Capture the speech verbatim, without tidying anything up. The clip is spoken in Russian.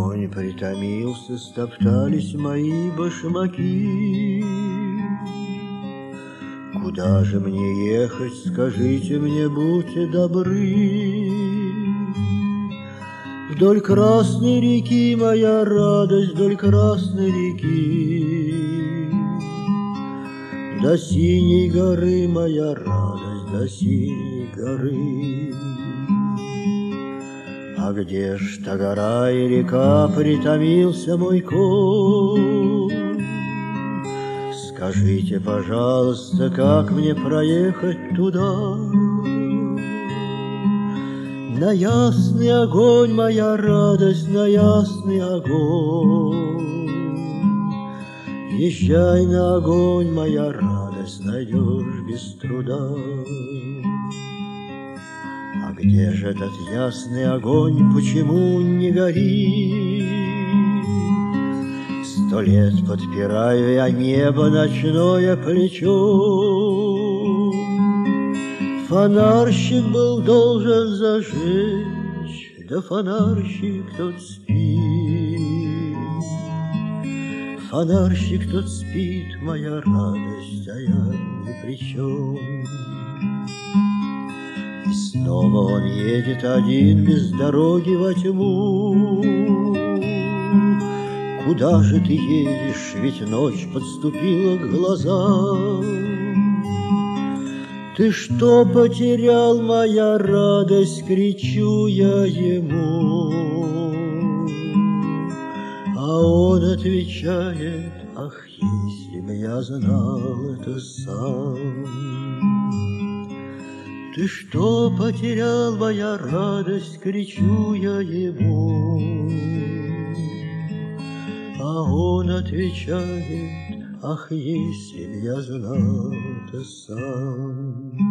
Огонь притомился, стоптались мои башмаки. Куда же мне ехать, скажите мне, будьте добры. Вдоль Красной реки, моя радость, вдоль Красной реки. До синей горы, моя радость, до синей горы. А где ж та гора и река, притомился мой конь? Скажите, пожалуйста, как мне проехать туда? На ясный огонь, моя радость, на ясный огонь. Езжай на огонь, моя радость, найдешь без труда. А где же этот ясный огонь, почему не горит? Сто лет подпираю я небо ночное плечо. Фонарщик был должен зажечь, да фонарщик тот спит. Фонарщик тот спит, моя радость, а я ни при чем. И снова он едет один без дороги во тьму. Куда же ты едешь, ведь ночь подступила к глазам? Ты что потерял, моя радость, кричу я ему. А он отвечает: ах, если б я знал это сам. Ты что потерял, моя радость, кричу я ему. А он отвечает: ах, если б я знал это сам.